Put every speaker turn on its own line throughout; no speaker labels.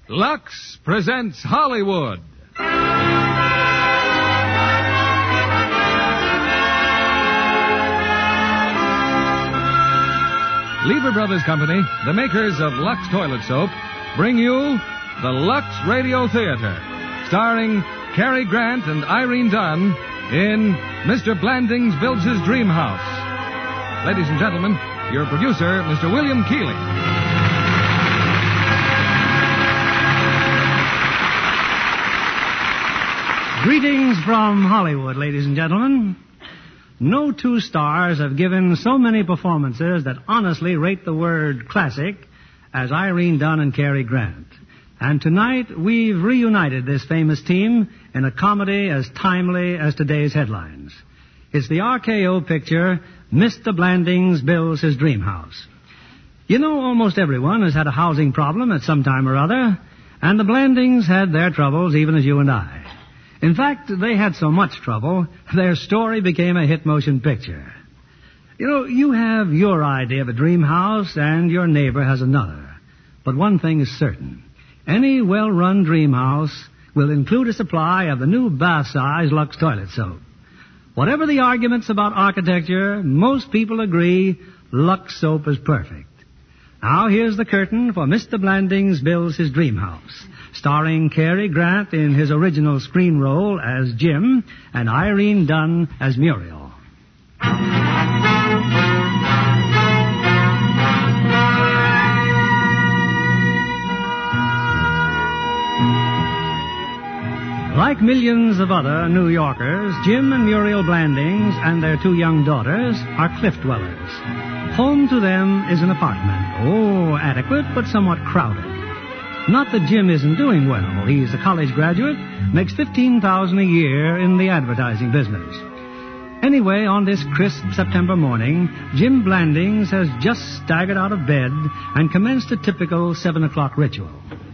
Lux presents Hollywood. Lever Brothers Company, the makers of Lux Toilet Soap, bring you the Lux Radio Theater, starring Cary Grant and Irene Dunn in Mr. Blandings Builds His Dream House. Ladies and gentlemen, your producer, Mr. William Keighley.
Greetings from Hollywood, ladies and gentlemen. No two stars have given so many performances that honestly rate the word classic as Irene Dunn and Cary Grant. And tonight, we've reunited this famous team in a comedy as timely as today's headlines. It's the RKO picture, Mr. Blandings Builds His Dream House. You know, almost everyone has had a housing problem at some time or other, and the Blandings had their troubles even as you and I. In fact, they had so much trouble, their story became a hit motion picture. You know, you have your idea of a dream house, and your neighbor has another. But one thing is certain. Any well-run dream house will include a supply of the new bath-size Lux Toilet Soap. Whatever the arguments about architecture, most people agree Lux Soap is perfect. Now, here's the curtain for Mr. Blandings Builds His Dream House, starring Cary Grant in his original screen role as Jim and Irene Dunn as Muriel. Like millions of other New Yorkers, Jim and Muriel Blandings and their two young daughters are cliff dwellers. Home to them is an apartment. Oh, adequate, but somewhat crowded. Not that Jim isn't doing well. He's a college graduate, makes $15,000 a year in the advertising business. Anyway, on this crisp September morning, Jim Blandings has just staggered out of bed and commenced a typical 7 o'clock ritual.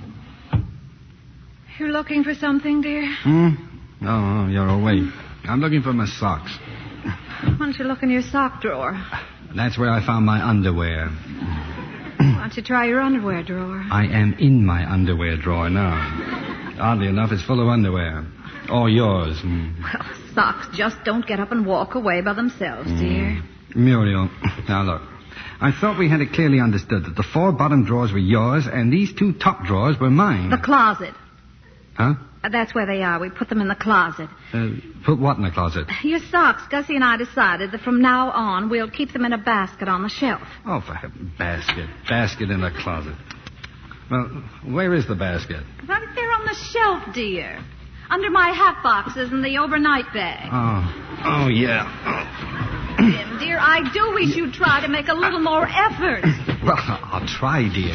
You're looking for something, dear?
Oh, you're awake. I'm looking for my socks.
Why don't you look in your sock drawer?
That's where I found my underwear.
Why don't you try your underwear drawer?
I am in my underwear drawer now. Oddly enough, it's full of underwear. All yours.
Well, socks just don't get up and walk away by themselves, dear.
Muriel, now look. I thought we had it clearly understood that the 4 bottom drawers were yours and these 2 top drawers were mine.
The closet.
Huh?
That's where they are. We put them in the closet.
Put what in the closet?
Your socks. Gussie and I decided that from now on we'll keep them in a basket on the shelf.
Oh, for heaven's sake. Basket in the closet. Well, where is the basket?
Right there on the shelf, dear. Under my hat boxes and the overnight bag.
Oh, yeah.
Jim, dear, I do wish you'd try to make a little more effort.
Well, I'll try, dear.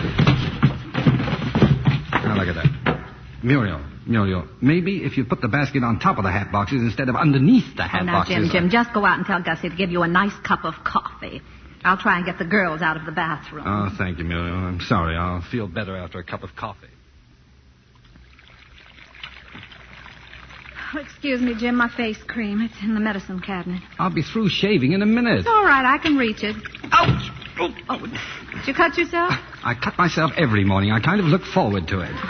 Now, look at that. Muriel, maybe if you put the basket on top of the hat boxes instead of underneath the hat boxes...
Jim, just go out and tell Gussie to give you a nice cup of coffee. I'll try and get the girls out of the bathroom.
Oh, thank you, Muriel. I'm sorry. I'll feel better after a cup of coffee.
Oh, excuse me, Jim, my face cream. It's in the medicine cabinet.
I'll be through shaving in a minute.
It's all right. I can reach it.
Ouch!
Oh, did you cut yourself?
I cut myself every morning. I kind of look forward to it.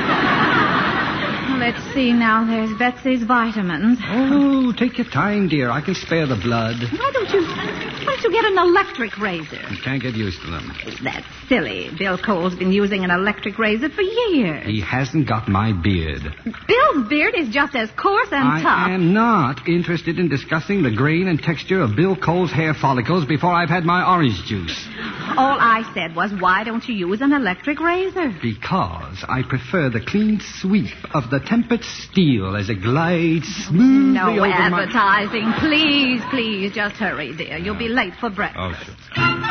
Let's see now. There's Betsy's vitamins.
Oh, take your time, dear. I can spare the blood.
Why don't you get an electric razor?
You can't get used to them.
That's silly. Bill Cole's been using an electric razor for years.
He hasn't got my beard.
Bill's beard is just as coarse and tough.
I am not interested in discussing the grain and texture of Bill Cole's hair follicles before I've had my orange juice.
All I said was, why don't you use an electric razor?
Because I prefer the clean sweep of the tempered steel as it glides smoothly
No
over
advertising. Please, just hurry, dear. You'll be late for breakfast.
Oh, sure.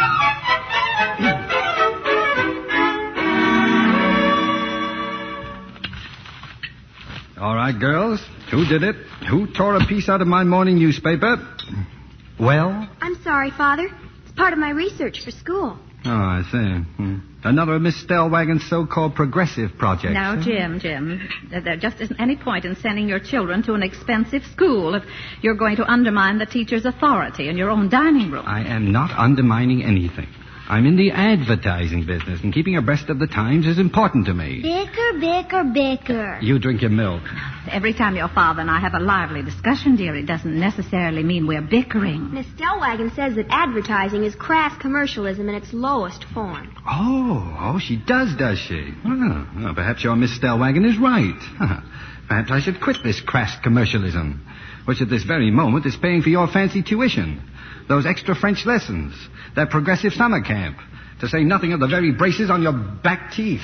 All right, girls. Who did it? Who tore a piece out of my morning newspaper? Well?
I'm sorry, Father. It's part of my research for school.
Oh, I see. Another of Miss Stellwagon's so-called progressive projects.
Now, Jim, there just isn't any point in sending your children to an expensive school if you're going to undermine the teacher's authority in your own dining room.
I am not undermining anything. I'm in the advertising business, and keeping abreast of the times is important to me.
Bicker.
You drink your milk.
Every time your father and I have a lively discussion, dear, it doesn't necessarily mean we're bickering.
Miss Stellwagen says that advertising is crass commercialism in its lowest form.
Oh, she does she? Well, perhaps your Miss Stellwagen is right. Perhaps I should quit this crass commercialism, which at this very moment is paying for your fancy tuition, those extra French lessons, that progressive summer camp, to say nothing of the very braces on your back teeth.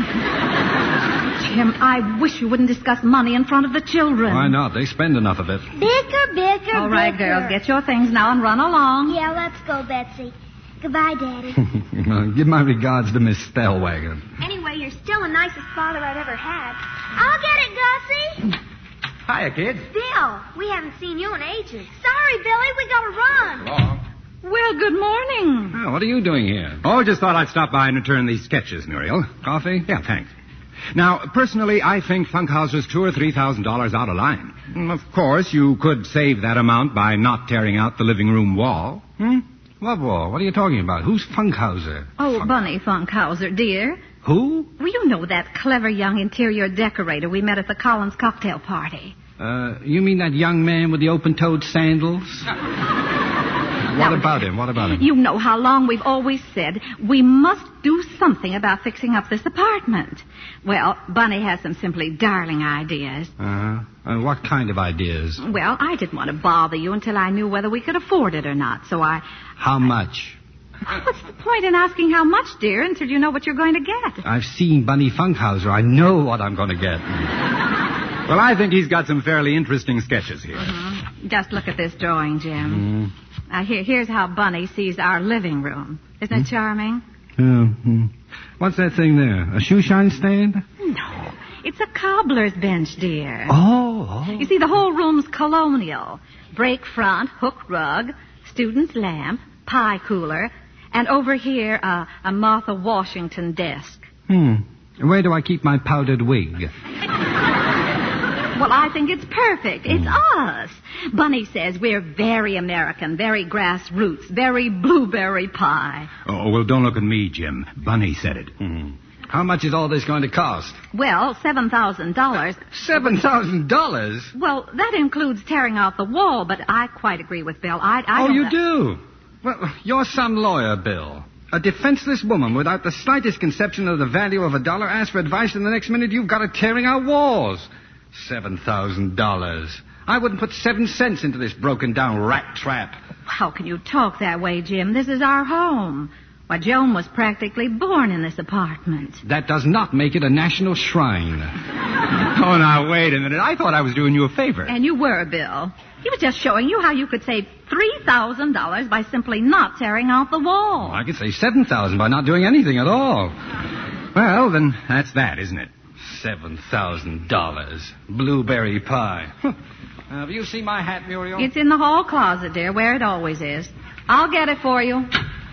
Jim, I wish you wouldn't discuss money in front of the children.
Why not? They spend enough of it.
Bicker.
All right, girls, get your things now and run along.
Yeah, let's go, Betsy. Goodbye, Daddy.
Give my regards to Miss Stellwagen.
Anyway, you're still the nicest father I've ever had. I'll get it, Gussie.
Hiya, kids.
Bill, we haven't seen you in ages. Sorry, Billy, we gotta run.
Long.
Well, good morning.
Oh, what are you doing here?
Oh, just thought I'd stop by and return these sketches, Muriel.
Coffee?
Yeah, thanks. Now, personally, I think Funkhauser's $2,000 or $3,000 out of line. Of course, you could save that amount by not tearing out the living room wall.
What wall? What are you talking about? Who's Funkhauser?
Oh, Bunny Funkhauser, dear.
Who?
Well, you know that clever young interior decorator we met at the Collins cocktail party.
You mean that young man with the open-toed sandals? What about him?
You know how long we've always said we must do something about fixing up this apartment. Well, Bunny has some simply darling ideas.
What kind of ideas?
Well, I didn't want to bother you until I knew whether we could afford it or not, so
How much?
What's the point in asking how much, dear, until you know what you're going to get?
I've seen Bunny Funkhauser. I know what I'm going to get.
Well, I think he's got some fairly interesting sketches here.
Just look at this drawing, Jim. Here's how Bunny sees our living room. Isn't it charming?
What's that thing there? A shoe shine stand?
No. It's a cobbler's bench, dear.
Oh.
You see, the whole room's colonial. Break front, hook rug, student's lamp, pie cooler, and over here, a Martha Washington desk.
Where do I keep my powdered wig?
Well, I think it's perfect. It's us. Bunny says we're very American, very grassroots, very blueberry pie.
Oh, well, don't look at me, Jim. Bunny said it.
How much is all this going to cost?
Well, $7,000.
$7,000?
Well, that includes tearing out the wall, but I quite agree with Bill.
You do? Well, you're some lawyer, Bill. A defenseless woman without the slightest conception of the value of a dollar asks for advice, and the next minute you've got her tearing out walls. $7,000. I wouldn't put 7 cents into this broken-down rat trap.
How can you talk that way, Jim? This is our home. Why, Joan was practically born in this apartment.
That does not make it a national shrine.
Oh, now, wait a minute. I thought I was doing you a favor.
And you were, Bill. He was just showing you how you could save $3,000 by simply not tearing out the wall.
I could save $7,000 by not doing anything at all.
Well, then that's that, isn't it?
$7,000. Blueberry pie. Have you seen my hat, Muriel?
It's in the hall closet, dear, where it always is. I'll get it for you.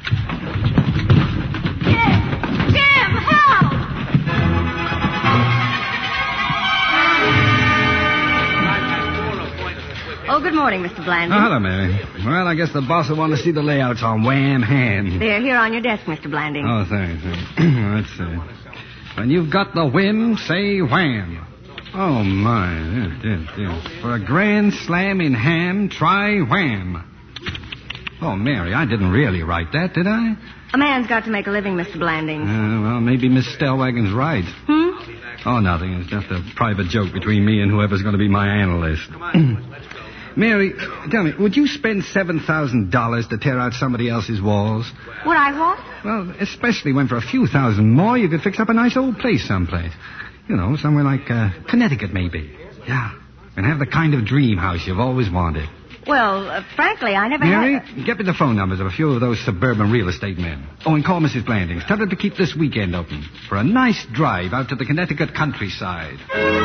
Jim, help!
Oh, good morning, Mr. Blanding.
Oh, hello, Mary. Well, I guess the boss will want to see the layouts on Wham Hand.
They're here on your desk, Mr. Blanding.
Oh, thanks. Let's see. When you've got the whim, say wham. Oh, my. For a grand slam in ham, try wham. Oh, Mary, I didn't really write that, did I?
A man's got to make a living, Mr. Blanding.
Well, maybe Miss Stellwagen's right. Oh, nothing. It's just a private joke between me and whoever's going to be my analyst. Mary, tell me, would you spend $7,000 to tear out somebody else's walls?
Would I what?
Well, especially when for a few thousand more you could fix up a nice old place someplace. You know, somewhere like Connecticut, maybe. Yeah. And have the kind of dream house you've always wanted.
Well, frankly, I never
Mary,
had...
get me the phone numbers of a few of those suburban real estate men. Oh, and call Mrs. Blandings. Tell her to keep this weekend open for a nice drive out to the Connecticut countryside.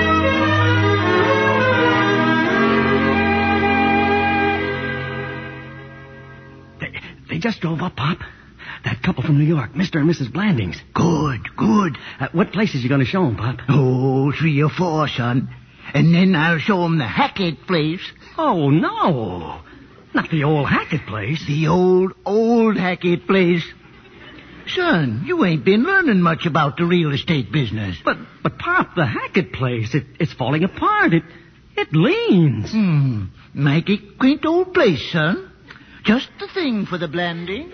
They just drove up, Pop. That couple from New York, Mr. and Mrs. Blandings. Good. What places you going to show them, Pop?
Oh, 3 or 4, son. And then I'll show them the Hackett place.
Oh, no. Not the old Hackett place.
The old Hackett place. Son, you ain't been learning much about the real estate business.
But Pop, the Hackett place, it's falling apart. It leans.
Mighty quaint old place, son. Just the thing for the Blandings.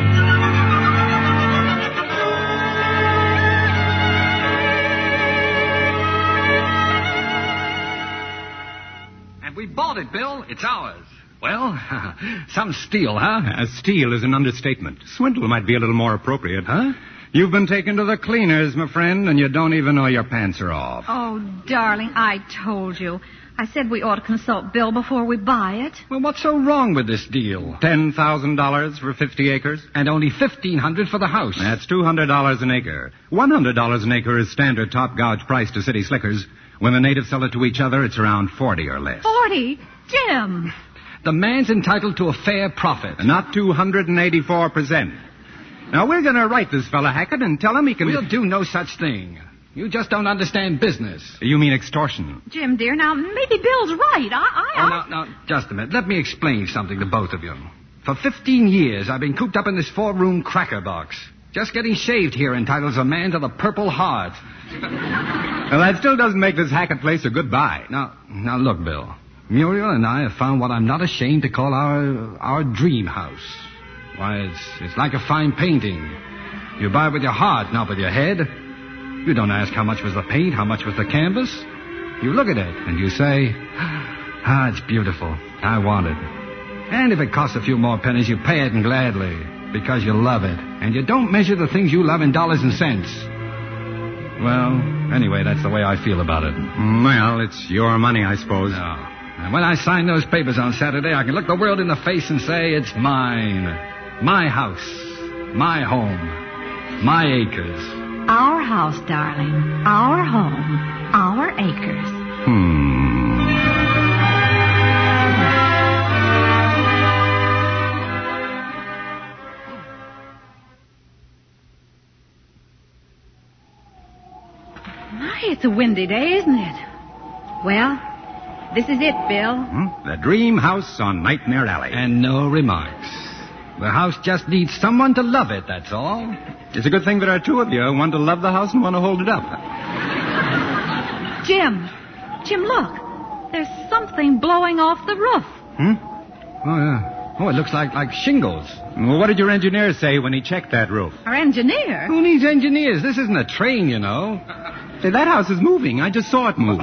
And we bought it, Bill. It's ours. Well, some steal, huh?
Steal is an understatement. Swindle might be a little more appropriate. Huh? You've been taken to the cleaners, my friend, and you don't even know your pants are off.
Oh, darling, I told you. I said we ought to consult Bill before we buy it.
Well, what's so wrong with this deal?
$10,000 for 50 acres?
And only $1,500 for the house.
That's $200 an acre. $100 an acre is standard top gouge price to city slickers. When the natives sell it to each other, it's around 40 or less.
40? Jim!
The man's entitled to a fair profit.
Not 284%. Now, we're going to write this fella Hackett and tell him he can...
We'll do no such thing. You just don't understand business.
You mean extortion?
Jim, dear, now, maybe Bill's right.
Now, just a minute. Let me explain something to both of you. For 15 years, I've been cooped up in this 4-room cracker box. Just getting shaved here entitles a man to the Purple Heart.
Well, that still doesn't make this Hackett place a good buy.
Now, look, Bill. Muriel and I have found what I'm not ashamed to call our dream house. Why, it's like a fine painting. You buy it with your heart, not with your head. You don't ask how much was the paint, how much was the canvas. You look at it and you say, it's beautiful. I want it. And if it costs a few more pennies, you pay it and gladly because you love it. And you don't measure the things you love in dollars and cents. Well, anyway, that's the way I feel about it.
Well, it's your money, I suppose.
No. And when I sign those papers on Saturday, I can look the world in the face and say it's mine. My house. My home. My acres.
Our house, darling. Our home. Our acres. My, it's a windy day, isn't it? Well, this is it, Bill.
The dream house on Nightmare Alley.
And no remarks. The house just needs someone to love it, that's all.
It's a good thing there are two of you, one to love the house and one to hold it up.
Jim, look. There's something blowing off the roof.
Oh, yeah. Oh, it looks like shingles.
Well, what did your engineer say when he checked that roof?
Our engineer?
Who needs engineers? This isn't a train, you know.
Say, that house is moving. I just saw it move.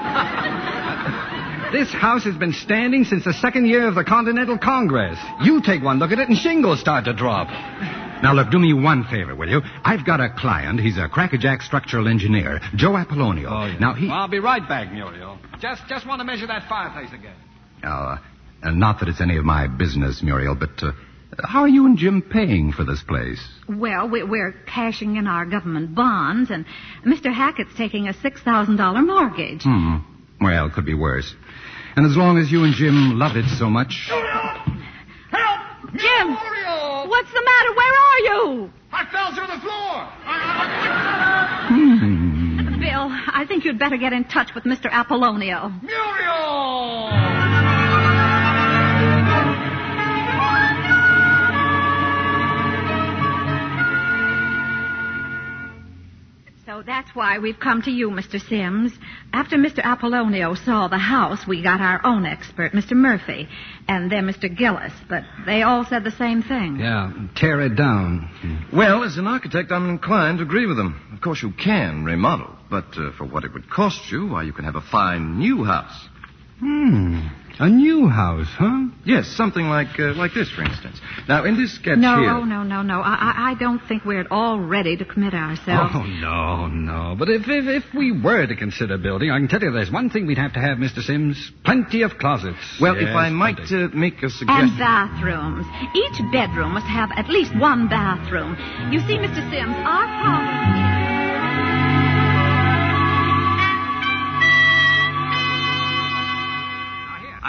This house has been standing since the second year of the Continental Congress. You take one look at it and shingles start to drop.
Now, look, do me one favor, will you? I've got a client. He's a crackerjack structural engineer, Joe Apollonio.
Oh, yeah.
Now,
I'll be right back, Muriel. Just want to measure that fireplace again.
Not that it's any of my business, Muriel, but how are you and Jim paying for this place?
Well, we're cashing in our government bonds, and Mr. Hackett's taking a $6,000 mortgage.
Well, it could be worse. And as long as you and Jim love it so much...
Help!
Jim!
Muriel!
What's the matter? Where are you?
I fell through the floor!
Bill, I think you'd better get in touch with Mr. Apollonio.
Muriel!
So that's why we've come to you, Mr. Sims. After Mr. Apollonio saw the house, we got our own expert, Mr. Murphy, and then Mr. Gillis. But they all said the same thing.
Yeah, tear it down.
Well, as an architect, I'm inclined to agree with them. Of course, you can remodel, but for what it would cost you, why, you can have a fine new house.
A new house, huh?
Yes, something like this, for instance. Now, in this sketch
No,
here...
no. I don't think we're at all ready to commit ourselves.
Oh, no. But if we were to consider building, I can tell you there's one thing we'd have to have, Mr. Sims. Plenty of closets.
Well,
Yes,
if I might make a suggestion...
And bathrooms. Each bedroom must have at least one bathroom. You see, Mr. Sims, our problem is...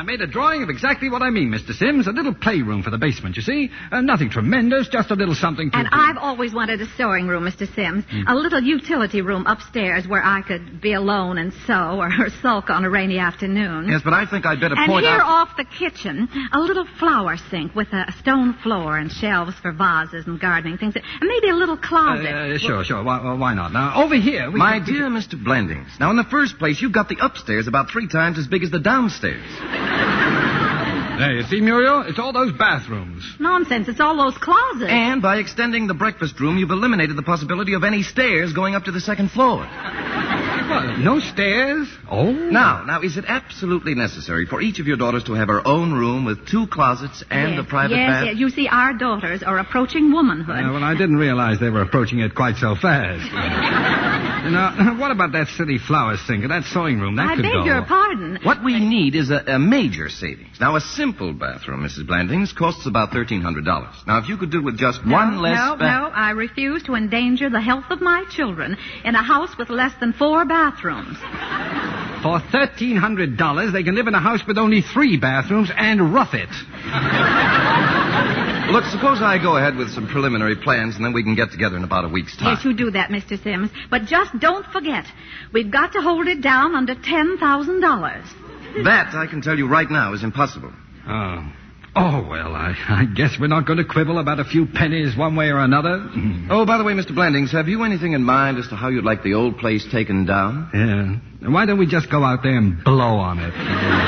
made a drawing of exactly what I mean, Mr. Sims. A little playroom for the basement, you see. Nothing tremendous, just a little something to...
And I've always wanted a sewing room, Mr. Sims. A little utility room upstairs where I could be alone and sew or sulk on a rainy afternoon.
Yes, but I think I'd better
And
point
here
out...
off the kitchen, a little flower sink with a stone floor and shelves for vases and gardening things. And maybe a little closet.
Sure. Why not? Now, over here...
My dear Mr. Blandings, now in the first place, you've got the upstairs about 3 times as big as the downstairs.
There, you see, Muriel? It's all those bathrooms.
Nonsense. It's all those closets.
And by extending the breakfast room, you've eliminated the possibility of any stairs going up to the second floor.
What, no stairs? Oh.
Now, is it absolutely necessary for each of your daughters to have her own room with 2 closets and a private bath?
Yes. You see, our daughters are approaching womanhood.
Well, I didn't realize they were approaching it quite so fast. Now, what about that silly flower sink and that sewing room? That
I
could go.
beg your pardon.
What we need is a major savings. Now, a simple bathroom, Mrs. Blandings, costs about $1,300. Now, if you could do with just one less...
No, I refuse to endanger the health of my children in a house with less than 4 bathrooms.
For $1,300, they can live in a house with only 3 bathrooms and rough it.
Look, suppose I go ahead with some preliminary plans, and then we can get together in about a week's time.
Yes, you do that, Mr. Sims. But just don't forget, we've got to hold it down under $10,000.
That, I can tell you right now, is impossible.
Oh, well, I guess we're not going to quibble about a few pennies one way or another.
Oh, by the way, Mr. Blandings, have you anything in mind as to how you'd like the old place taken down?
Yeah. Why don't we just go out there and blow on it?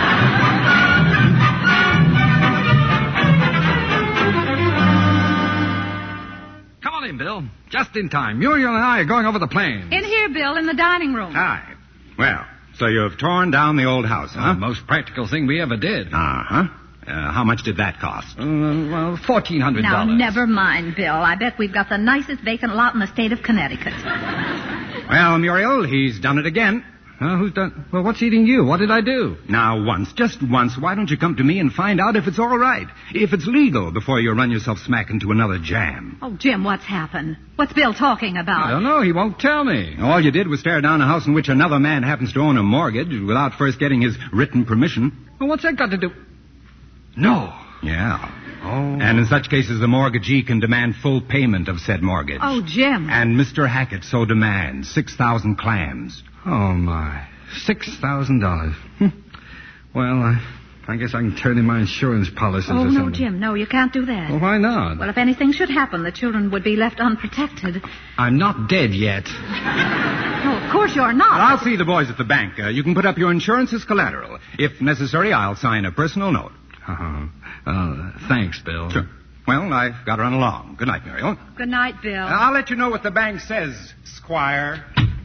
Come on in, Bill. Just in time. Muriel and I are going over the plans.
In here, Bill, in the dining room.
Hi. Well, so you've torn down the old house, huh?
The most practical thing we ever did.
Uh-huh. How much did that cost?
Well, $1,400.
Now, never mind, Bill. I bet we've got the nicest vacant lot in the state of Connecticut.
Well, Muriel, he's done it again.
Who's done? Well, what's eating you? What did I do?
Now, just once, why don't you come to me and find out if it's all right, if it's legal, before you run yourself smack into another jam?
Oh, Jim, what's happened? What's Bill talking about?
I don't know. He won't tell me.
All you did was tear down a house in which another man happens to own a mortgage without first getting his written permission.
Well, what's that got to do? No.
Yeah.
Oh.
And in such cases, the mortgagee can demand full payment of said mortgage.
Oh, Jim.
And Mr. Hackett so demands 6,000 clams.
Oh, my. $6,000. Well, I guess I can turn in my insurance policies or something.
No, Jim, no, you can't do that.
Well, why not?
Well, if anything should happen, the children would be left unprotected.
I'm not dead yet.
No, of course you're not.
Well, I'll see the boys at the bank. You can put up your insurance as collateral. If necessary, I'll sign a personal note.
Thanks, Bill.
Sure. Well, I've got to run along. Good night, Muriel.
Good night, Bill.
I'll let you know what the bank says, Squire.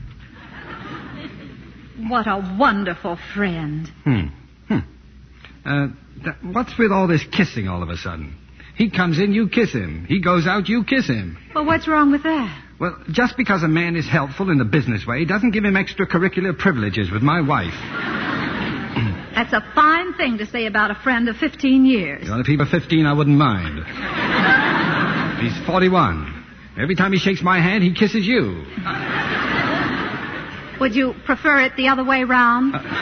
What a wonderful friend.
What's with all this kissing all of a sudden? He comes in, you kiss him. He goes out, you kiss him.
Well, what's wrong with that?
Well, just because a man is helpful in the business way doesn't give him extracurricular privileges with my wife.
That's a fine thing to say about a friend of 15 years.
Well, if he were 15, I wouldn't mind. He's 41. Every time he shakes my hand, he kisses you.
Would you prefer it the other way round?
Well,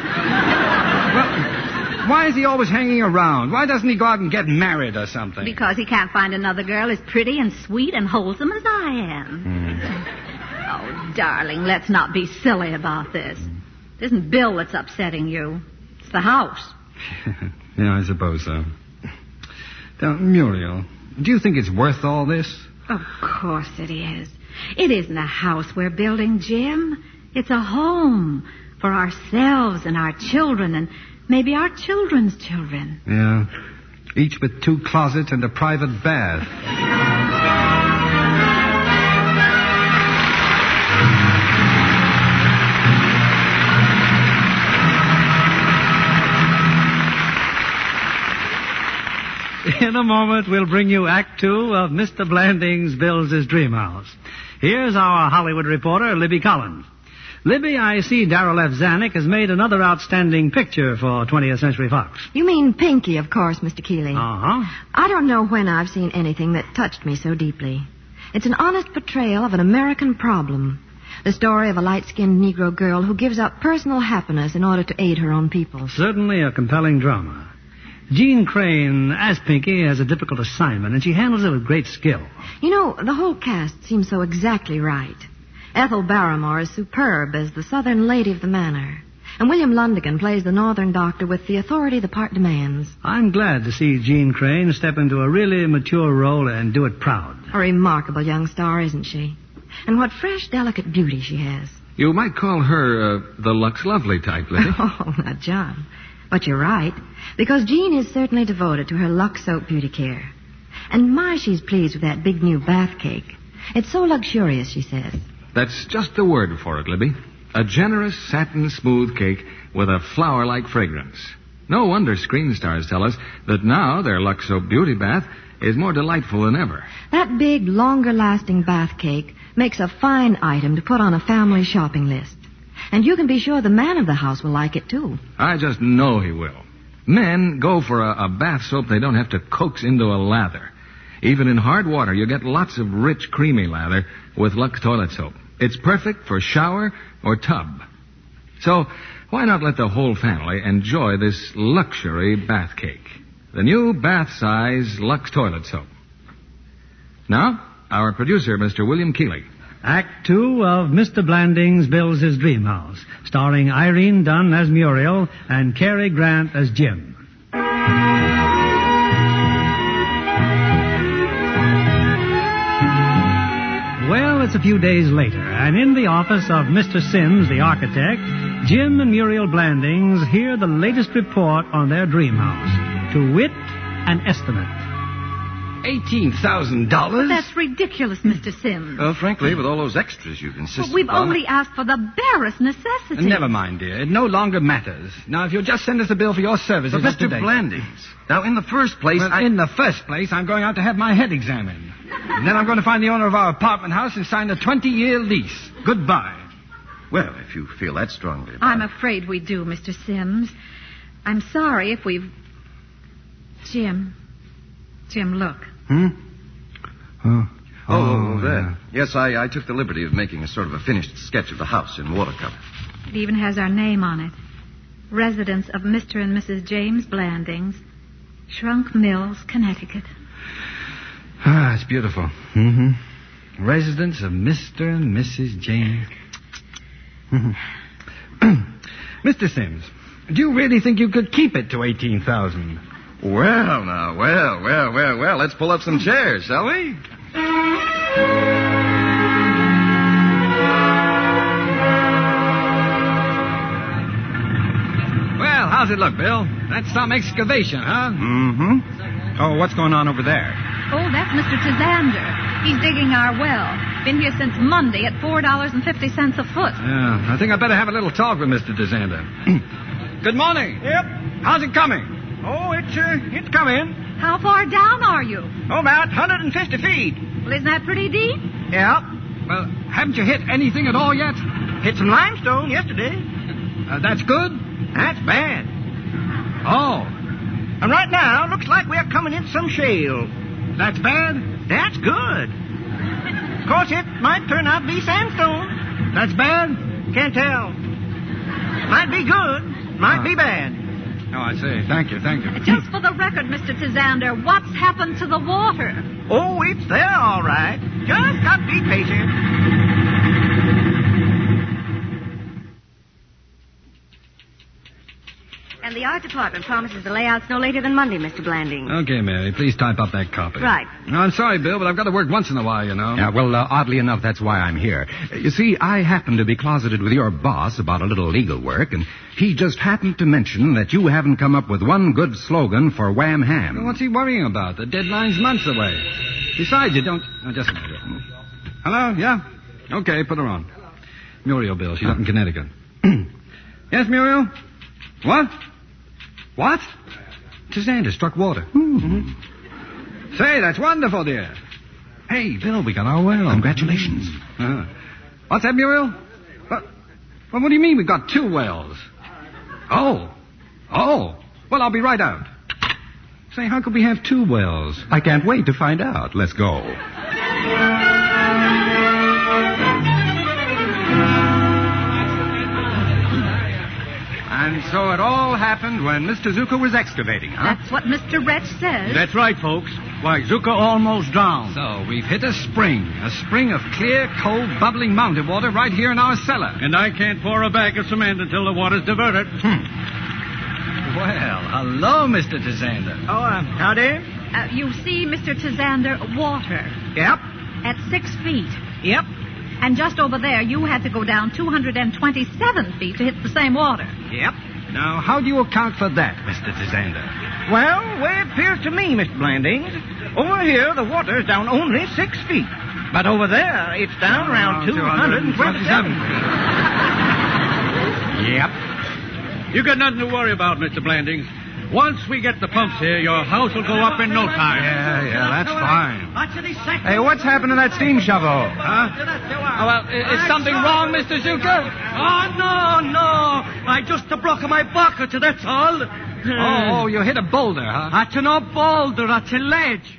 why is he always hanging around? Why doesn't he go out and get married or something?
Because he can't find another girl as pretty and sweet and wholesome as I am. Oh, darling, let's not be silly about this. It isn't Bill that's upsetting you. It's the house.
Yeah, I suppose so. Now, Muriel, do you think it's worth all this?
Of course it is. It isn't a house we're building, Jim. It's a home for ourselves and our children and maybe our children's children.
Yeah. Each with 2 closets and a private bath. In a moment, we'll bring you Act 2 of Mr. Blandings Builds His Dream House. Here's our Hollywood reporter, Libby Collins. Libby, I see Darryl F. Zanuck has made another outstanding picture for 20th Century Fox.
You mean Pinky, of course, Mr. Keeley.
Uh-huh.
I don't know when I've seen anything that touched me so deeply. It's an honest portrayal of an American problem. The story of a light-skinned Negro girl who gives up personal happiness in order to aid her own people.
Certainly a compelling drama. Jean Crane, as Pinky, has a difficult assignment, and she handles it with great skill.
You know, the whole cast seems so exactly right. Ethel Barrymore is superb as the southern lady of the manor. And William Lundigan plays the northern doctor with the authority the part demands.
I'm glad to see Jean Crane step into a really mature role and do it proud.
A remarkable young star, isn't she? And what fresh, delicate beauty she has.
You might call her the Lux Lovely type, Libby.
Oh, not John. But you're right, because Jean is certainly devoted to her Lux Soap beauty care. And my, she's pleased with that big new bath cake. It's so luxurious, she says.
That's just the word for it, Libby. A generous, satin-smooth cake with a flower-like fragrance. No wonder screen stars tell us that now their Lux Soap beauty bath is more delightful than ever.
That big, longer-lasting bath cake makes a fine item to put on a family shopping list. And you can be sure the man of the house will like it, too.
I just know he will. Men go for a bath soap they don't have to coax into a lather. Even in hard water, you get lots of rich, creamy lather with Lux Toilet Soap. It's perfect for shower or tub. So, why not let the whole family enjoy this luxury bath cake? The new bath-size Lux Toilet Soap. Now, our producer, Mr. William Keeley.
Act 2 of Mr. Blandings Builds His Dream House, starring Irene Dunn as Muriel and Cary Grant as Jim. Well, it's a few days later, and in the office of Mr. Sims, the architect, Jim and Muriel Blandings hear the latest report on their dream house. To wit, an estimate.
$18,000?
That's ridiculous, Mr. Sims.
Frankly, with all those extras you've insisted
But we've
upon...
only asked for the barest necessities.
Never mind, dear. It no longer matters. Now, if you'll just send us a bill for your services...
But, Mr. Blandings, now, in the first place,
In the first place, I'm going out to have my head examined. And then I'm going to find the owner of our apartment house and sign a 20-year lease. Goodbye.
Well, if you feel that strongly about
I'm
it.
afraid we do, Mr. Sims. I'm sorry if we've... Jim, look.
There. Yes, I took the liberty of making a sort of a finished sketch of the house in watercolor.
It even has our name on it. Residence of Mr. and Mrs. James Blandings, Shrunk Mills, Connecticut.
Ah, it's beautiful. Mm-hmm. Residence of Mr. and Mrs. James. Mr. Sims, do you really think you could keep it to $18,000?
Well, now, well. Let's pull up some chairs, shall we?
Well, how's it look, Bill? That's some excavation, huh? Mm-hmm. Oh, what's going on over there?
Oh, that's Mr. Tizander. He's digging our well. Been here since Monday at $4.50 a foot.
Yeah, I think I better have a little talk with Mr. Tizander. Good morning.
Yep.
How's it coming?
Oh, it's coming.
How far down are you?
Oh, about 150 feet.
Well, isn't that pretty deep?
Yeah.
Well, haven't you hit anything at all yet?
Hit some limestone yesterday.
That's good?
That's bad.
Oh.
And right now, looks like we're coming into some shale.
That's bad?
That's good. Of course, it might turn out to be sandstone.
That's bad?
Can't tell. Might be good. Might be bad.
Oh, I see. Thank you.
Just for the record, Mr. Tizander, what's happened to the water?
Oh, it's there all right. Just got to be patient.
And the art department promises the layouts no later than Monday, Mr. Blanding.
Okay, Mary, please type up that copy.
Right.
I'm sorry, Bill, but I've got to work once in a while, you know.
Yeah, well, oddly enough, that's why I'm here. You see, I happen to be closeted with your boss about a little legal work, and he just happened to mention that you haven't come up with one good slogan for Wham Ham.
Well, what's he worrying about? The deadline's months away. Besides, you don't... Oh, just a minute. Hello? Yeah? Okay, put her on. Muriel, Bill. She's up in Connecticut. Yes, Muriel? What? Tizander struck water. Mm-hmm. Say, that's wonderful, dear. Hey, Bill, we got our well.
Congratulations.
What's that, Muriel? What do you mean we got two wells? Oh. Well, I'll be right out. Say, how could we have two wells?
I can't wait to find out. Let's go.
And
And so it all happened when Mr. Zuko was excavating, huh?
That's what Mr. Wretch says.
That's right, folks. Why, Zuko almost drowned.
So we've hit a spring of clear, cold, bubbling mountain water right here in our cellar.
And I can't pour a bag of cement until the water's diverted.
Well, hello, Mr. Tizander.
Oh, howdy.
You see, Mr. Tizander, water.
Yep.
At 6 feet.
Yep.
And just over there, you had to go down 227 feet to hit the same water.
Yep.
Now, how do you account for that, Mr. Tizander?
Well, way it appears to me, Mr. Blandings. Over here, the water's down only 6 feet. But over there, it's down around 227 feet.
Yep. You got nothing to worry about, Mr. Blandings. Once we get the pumps here, your house will go up in no time.
Yeah, that's fine. Hey, what's happened to that steam shovel? Huh?
Oh, well, is something wrong, Mr. Zuko?
Oh, no. I just broke my bucket, that's all.
Oh, you hit a boulder, huh?
That's no boulder, that's a ledge.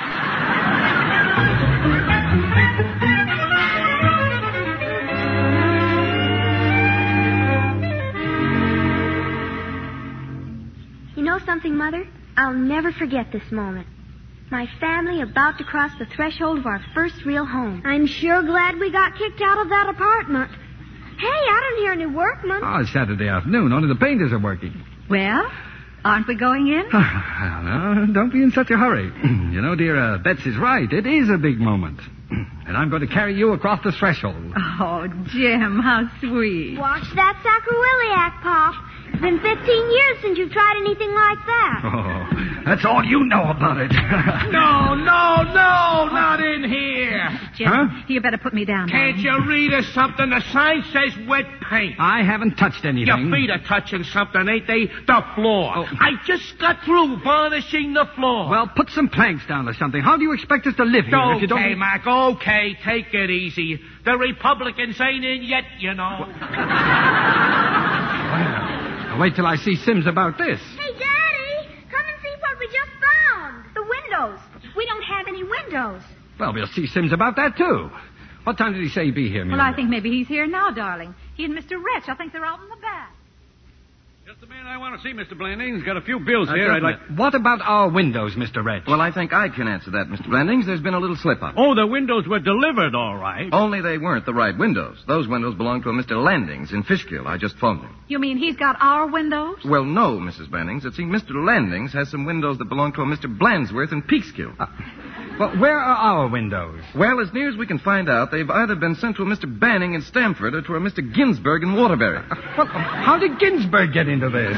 You know something, Mother? I'll never forget this moment. My family about to cross the threshold of our first real home. I'm sure glad we got kicked out of that apartment. Hey, I don't hear any workmen.
Oh, it's Saturday afternoon. Only the painters are working.
Well, aren't we going in?
No, don't be in such a hurry. You know, dear, Betsy's right. It is a big moment. And I'm going to carry you across the threshold.
Oh, Jim, how sweet.
Watch that sacroiliac, Pop. It's been 15 years since you've tried anything like that.
Oh, that's all you know about it.
No, not in here.
Jim,
Huh?
you better put me down.
Can't you read us something? The sign says wet paint.
I haven't touched anything.
Your feet are touching something, ain't they? The floor.
Oh.
I just got through varnishing the floor.
Well, put some planks down or something. How do you expect us to live here if you don't...
Okay, Mac, okay. Take it easy. The Republicans ain't in yet, you know.
Well, wait till I see Sims about this.
Hey, Daddy, come and see what we just found. The windows. We don't have any windows.
Well, we'll see Sims about that, too. What time did he say he'd be here,
Well, I think maybe he's here now, darling. He and Mr. Wretch, I think they're out in the back.
Just the man I want to see, Mr. Blandings. Got a few bills here. I'd like...
What about our windows, Mr. Wretch?
Well, I think I can answer that, Mr. Blandings. There's been a little slip-up.
Oh, the windows were delivered, all right.
Only they weren't the right windows. Those windows belong to a Mr. Landings in Fishkill. I just phoned him.
You mean he's got our windows?
Well, no, Mrs. Blandings. It seems Mr. Landings has some windows that belong to a Mr. Blandsworth in Peekskill.
Well, where are our windows?
Well, as near as we can find out, they've either been sent to a Mr. Banning in Stamford or to a Mr. Ginsburg in Waterbury.
Well, how did Ginsburg get into this?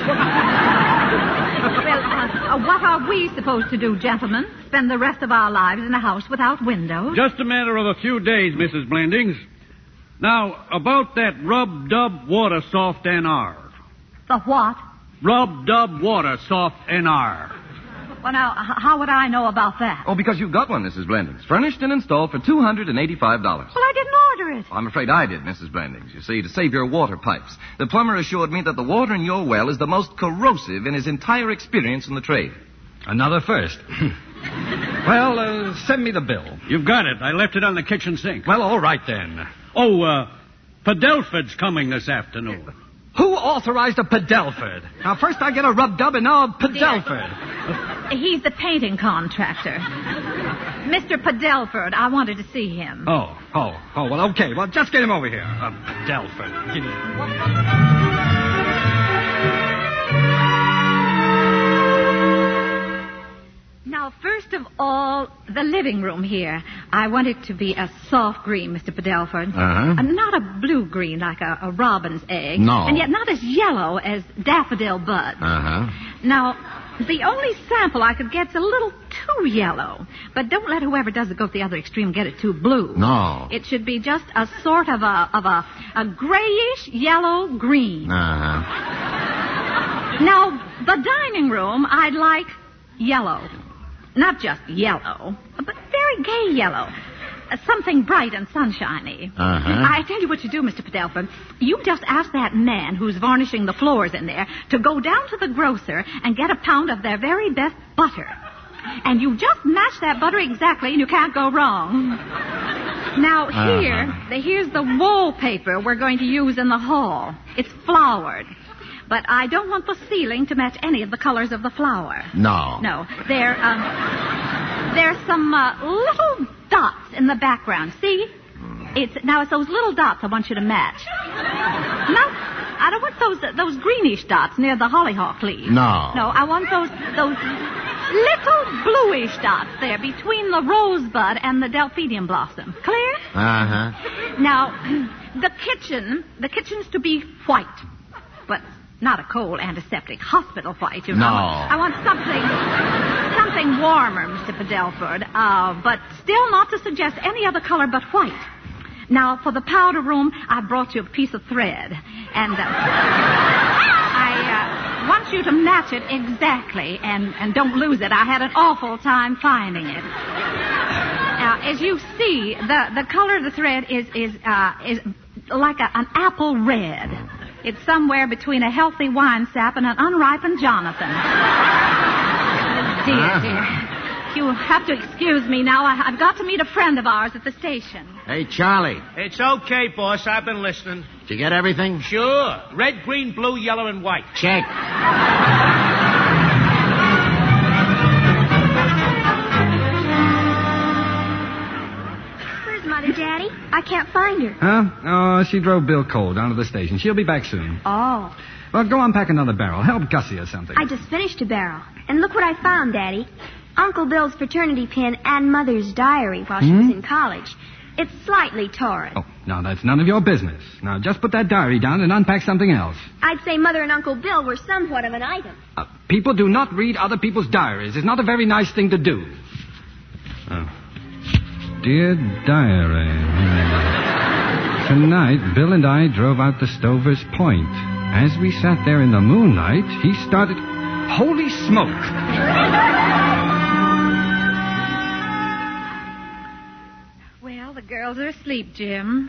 Well, what are we supposed to do, gentlemen? Spend the rest of our lives in a house without windows?
Just a matter of a few days, Mrs. Blandings. Now, about that Rub-Dub Water Soft NR.
The what?
Rub-Dub Water Soft NR.
Well, now, how would I know about that?
Oh, because you got one, Mrs. Blandings. Furnished and installed for $285.
Well, I didn't order it.
I'm afraid I did, Mrs. Blandings. You see, to save your water pipes. The plumber assured me that the water in your well is the most corrosive in his entire experience in the trade.
Another first. Well, send me the bill.
You've got it. I left it on the kitchen sink.
Well, all right then.
Oh, Padelford's coming this afternoon.
Who authorized a Padelford? Now, first I get a Rub-Dub and now a Padelford.
He's the painting contractor. Mr. Padelford, I wanted to see him.
Oh, well, okay. Well, just get him over here. Padelford. Give me...
Now, first of all, the living room here. I want it to be a soft green, Mr. Padelford.
Uh-huh.
Not a blue green like a robin's egg.
No.
And yet not as yellow as daffodil buds.
Uh-huh.
Now, the only sample I could get's a little too yellow. But don't let whoever does it go to the other extreme get it too blue.
No.
It should be just a sort of a grayish yellow green.
Uh-huh.
Now, the dining room, I'd like yellow. Not just yellow, but very gay yellow. Something bright and sunshiny.
Uh-huh.
I tell you what you do, Mr. Padelford. You just ask that man who's varnishing the floors in there to go down to the grocer and get a pound of their very best butter. And you just match that butter exactly and you can't go wrong. Now, here's the wallpaper we're going to use in the hall. It's flowered. But I don't want the ceiling to match any of the colors of the flower.
No.
No. There's some little dots in the background. See? It's those little dots I want you to match. I don't want those greenish dots near the hollyhock leaves.
No.
No, I want those little bluish dots there between the rosebud and the delphinium blossom. Clear?
Uh-huh.
Now, the kitchen's to be white, but not a cold antiseptic hospital white, you know.
No.
I want something warmer, Mr. Padelford, but still not to suggest any other color but white. Now, for the powder room, I brought you a piece of thread, and I want you to match it exactly, and don't lose it. I had an awful time finding it. Now, as you see, the color of the thread is like an apple red. It's somewhere between a healthy wine sap and an unripened Jonathan. Dear. You have to excuse me now. I've got to meet a friend of ours at the station.
Hey, Charlie.
It's okay, boss. I've been listening.
Did you get everything?
Sure. Red, green, blue, yellow, and white.
Check.
Where's Mother, Daddy? I can't find her.
Huh? Oh, she drove Bill Cole down to the station. She'll be back soon.
Oh.
Well, go unpack another barrel. Help Gussie or something.
I just finished a barrel. And look what I found, Daddy. Uncle Bill's fraternity pin and Mother's diary while she was in college. It's slightly torn.
Oh, now that's none of your business. Now just put that diary down and unpack something else.
I'd say Mother and Uncle Bill were somewhat of an item.
People do not read other people's diaries. It's not a very nice thing to do. Oh. Dear Diary. Tonight, Bill and I drove out to Stover's Point. As we sat there in the moonlight, he started... Holy smoke!
Well, the girls are asleep, Jim.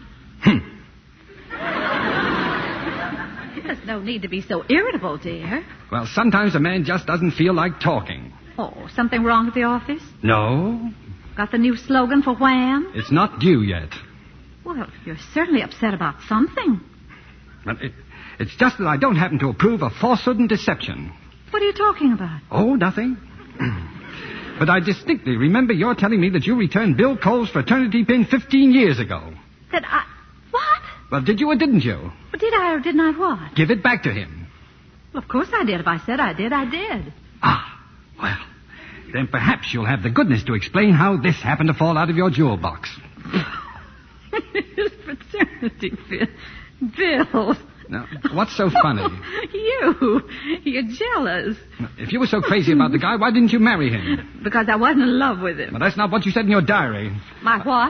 There's no need to be so irritable, dear.
Well, sometimes a man just doesn't feel like talking.
Oh, something wrong at the office?
No.
Got the new slogan for Wham?
It's not due yet.
Well, you're certainly upset about something.
But it's just that I don't happen to approve of falsehood and deception.
What are you talking about?
Oh, nothing. But I distinctly remember your telling me that you returned Bill Cole's fraternity pin 15 years ago.
That I... What?
Well, did you or didn't you?
Well, did I or did not what?
Give it back to him.
Well, of course I did. If I said I did, I did.
Ah, well, then perhaps you'll have the goodness to explain how this happened to fall out of your jewel box.
His fraternity pin. Bill.
Now, what's so funny?
You're jealous.
If you were so crazy about the guy, why didn't you marry him?
Because I wasn't in love with him.
Well, that's not what you said in your diary.
My what?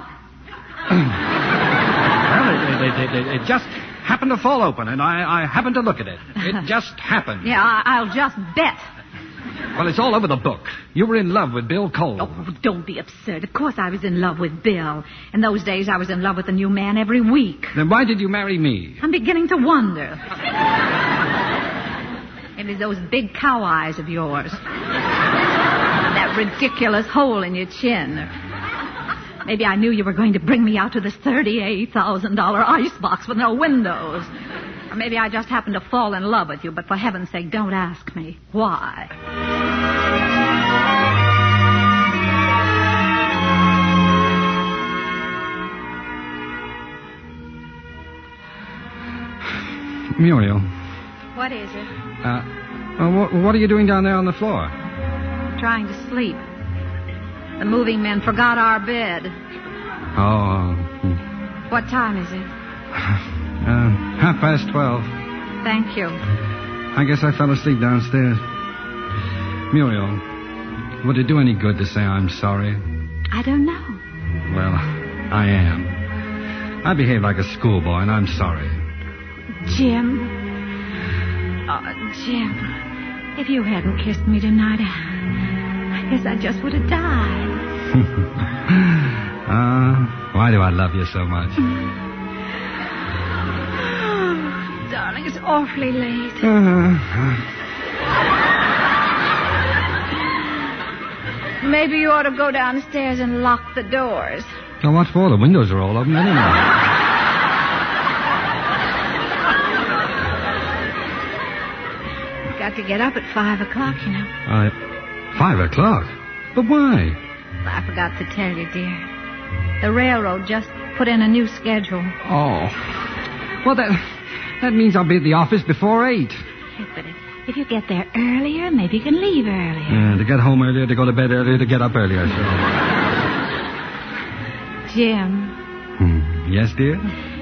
Well, it just happened to fall open, and I happened to look at it. It just happened.
Yeah, I'll just bet.
Well, it's all over the book. You were in love with Bill Cole.
Oh, don't be absurd. Of course I was in love with Bill. In those days, I was in love with a new man every week.
Then why did you marry me?
I'm beginning to wonder. Maybe those big cow eyes of yours. That ridiculous hole in your chin. Maybe I knew you were going to bring me out to this $38,000 icebox with no windows. Or maybe I just happened to fall in love with you, but for heaven's sake, don't ask me why.
Muriel.
What is it?
What are you doing down there on the floor?
Trying to sleep. The moving men forgot our bed.
Oh.
What time is it?
12:30.
Thank you.
I guess I fell asleep downstairs. Muriel, would it do any good to say I'm sorry?
I don't know.
Well, I am. I behaved like a schoolboy, and I'm sorry.
Jim. Oh, Jim. If you hadn't kissed me tonight, I guess I just would have died.
Why do I love you so much?
Darling, it's awfully late. Maybe you ought to go downstairs and lock the doors.
Well, what for? The windows are all open anyway.
have to get up at 5 o'clock, you know.
5 o'clock? But why?
I forgot to tell you, dear. The railroad just put in a new schedule.
Oh. Well, that means I'll be at the office before 8.
Hey, but if you get there earlier, maybe you can leave earlier.
To get home earlier, to go to bed earlier, to get up earlier. So.
Jim.
Yes, dear?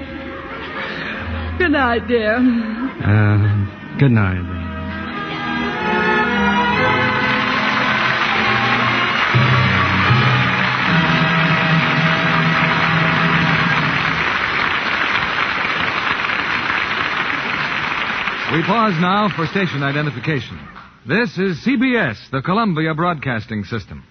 Good night, dear.
Good night.
We pause now for station identification. This is CBS, the Columbia Broadcasting System.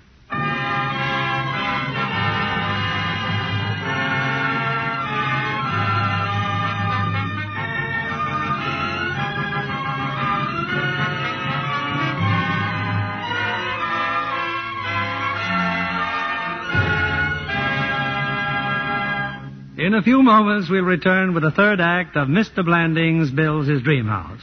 In a few moments, we'll return with the third act of Mr. Blanding's Builds His Dream House.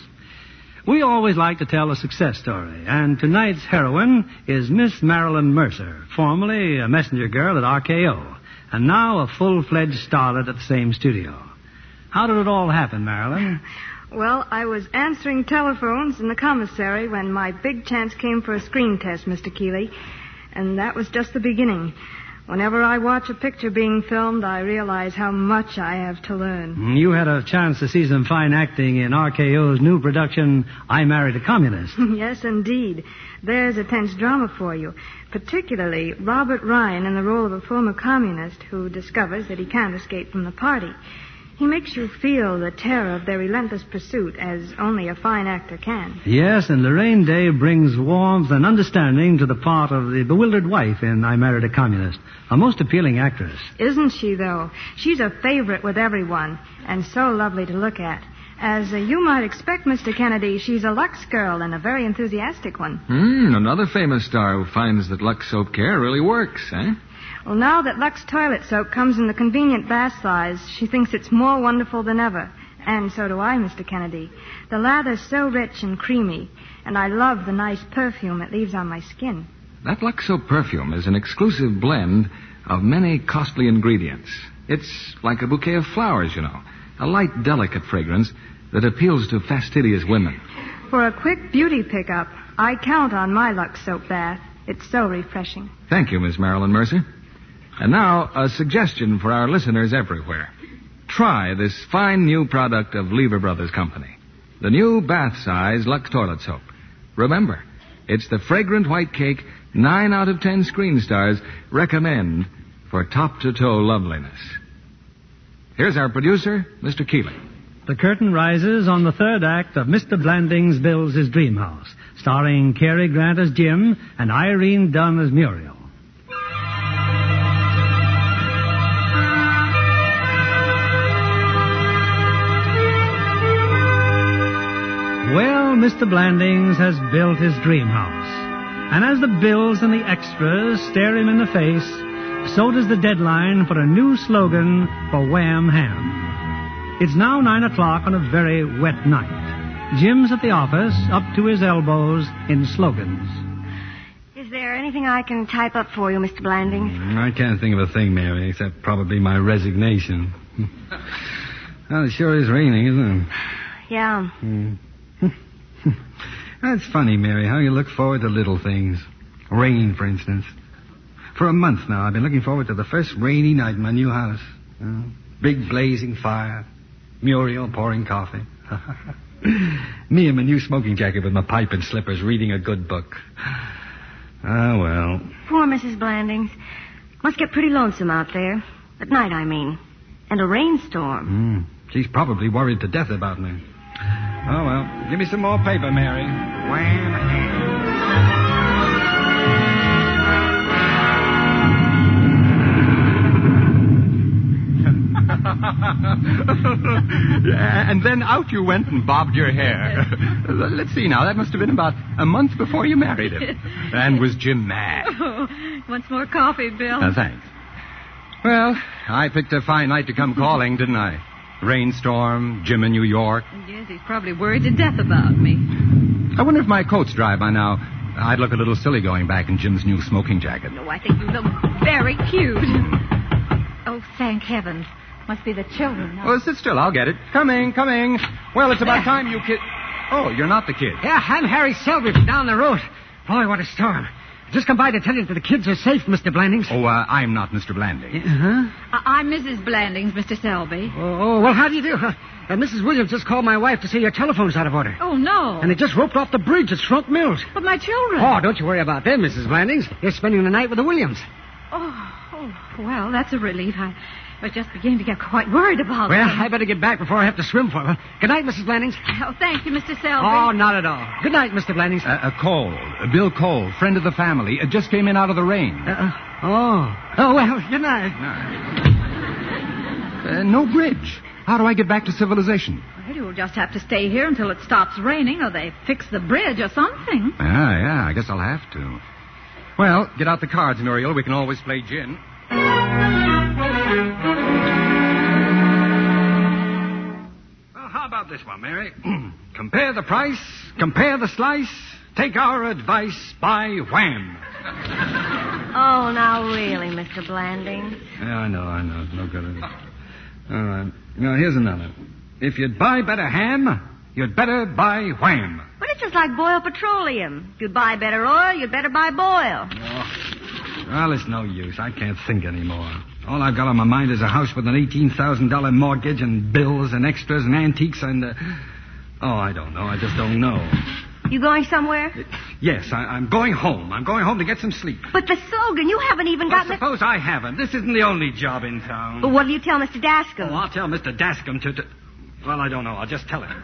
We always like to tell a success story, and tonight's heroine is Miss Marilyn Mercer, formerly a messenger girl at RKO, and now a full-fledged starlet at the same studio. How did it all happen, Marilyn?
Well, I was answering telephones in the commissary when my big chance came for a screen test, Mr. Keeley, and that was just the beginning. Whenever I watch a picture being filmed, I realize how much I have to learn.
You had a chance to see some fine acting in RKO's new production, I Married a Communist.
Yes, indeed. There's a tense drama for you, particularly Robert Ryan in the role of a former communist who discovers that he can't escape from the party. He makes you feel the terror of their relentless pursuit, as only a fine actor can.
Yes, and Lorraine Day brings warmth and understanding to the part of the bewildered wife in I Married a Communist. A most appealing actress.
Isn't she, though? She's a favorite with everyone, and so lovely to look at. As you might expect, Mr. Kennedy, she's a Lux girl, and a very enthusiastic one.
Another famous star who finds that Lux Soap Care really works, eh?
Well, now that Lux toilet soap comes in the convenient bath size, she thinks it's more wonderful than ever. And so do I, Mr. Kennedy. The lather's so rich and creamy, and I love the nice perfume it leaves on my skin.
That Lux Soap perfume is an exclusive blend of many costly ingredients. It's like a bouquet of flowers, you know. A light, delicate fragrance that appeals to fastidious women.
For a quick beauty pickup, I count on my Lux Soap bath. It's so refreshing.
Thank you, Miss Marilyn Mercer. And now, a suggestion for our listeners everywhere. Try this fine new product of Lever Brothers Company. The new bath-size Lux Toilet Soap. Remember, it's the fragrant white cake 9 out of 10 screen stars recommend for top-to-toe loveliness. Here's our producer, Mr. Keeley.
The curtain rises on the third act of Mr. Blanding's Builds His Dream House, starring Cary Grant as Jim and Irene Dunn as Muriel. Well, Mr. Blandings has built his dream house. And as the bills and the extras stare him in the face, so does the deadline for a new slogan for Wham Ham. It's now 9 o'clock on a very wet night. Jim's at the office, up to his elbows in slogans.
Is there anything I can type up for you, Mr. Blandings?
I can't think of a thing, Mary, except probably my resignation. Well, it sure is raining, isn't it?
Yeah.
It's funny, Mary, how you look forward to little things. Rain, for instance. For a month now, I've been looking forward to the first rainy night in my new house. Big blazing fire. Muriel pouring coffee. Me in my new smoking jacket with my pipe and slippers reading a good book. Ah, well.
Poor Mrs. Blandings. Must get pretty lonesome out there. At night, I mean. And a rainstorm.
She's probably worried to death about me. Oh, well. Give me some more paper, Mary. Wham ham.
And then out you went and bobbed your hair. Let's see now. That must have been about a month before you married him. And was Jim mad?
Oh, want more coffee, Bill?
Thanks. Well, I picked a fine night to come calling, didn't I? Rainstorm, Jim in New York.
Yes, he's probably worried to death about me.
I wonder if my coat's dry by now. I'd look a little silly going back in Jim's new smoking jacket.
Oh, I think you look very cute. Oh, thank heavens. Must be the children.
Well, sit still. I'll get it. Coming. Well, it's about time you kid... Oh, you're not the kid.
Yeah, I'm Harry Selby from down the road. Boy, what a storm. Just come by to tell you that the kids are safe, Mr. Blandings.
Oh, I'm not Mr. Blandings.
I'm Mrs. Blandings, Mr. Selby.
Oh, well, how do you do? Mrs. Williams just called my wife to say your telephone's out of order.
Oh, no.
And they just roped off the bridge at Shrunk Mills.
But my children.
Oh, don't you worry about them, Mrs. Blandings. They're spending the night with the Williams.
Oh, well, that's a relief. I was just beginning to get quite worried about
Well,
them.
I better get back before I have to swim for her. Good night, Mrs. Blandings.
Oh, thank you, Mr. Selby.
Oh, not at all. Good night, Mr. Blandings.
Bill Cole, friend of the family, just came in out of the rain.
Oh, well, good night.
No bridge. How do I get back to civilization?
Well, you'll just have to stay here until it stops raining or they fix the bridge or something.
Yeah, I guess I'll have to. Well, get out the cards, Muriel. We can always play gin.
Well, how about this one, Mary? Compare the price, compare the slice, take our advice by wham.
Oh, now really, Mr. Blandings.
Yeah, I know. No good at it. All right. Now, here's another. If you'd buy better ham, you'd better buy wham.
Well, it's just like Boyle Petroleum. If you'd buy better oil, you'd better buy Boyle.
Well, it's no use. I can't think anymore. All I've got on my mind is a house with an $18,000 mortgage and bills and extras and antiques and... I don't know. I just don't know.
You going somewhere?
Yes, I'm going home. I'm going home to get some sleep.
But the slogan, you haven't even gotten
suppose I haven't. This isn't the only job in town.
But what do you tell Mr. Dascom?
Oh, I'll tell Mr. Dascom to... Well, I don't know. I'll just tell him.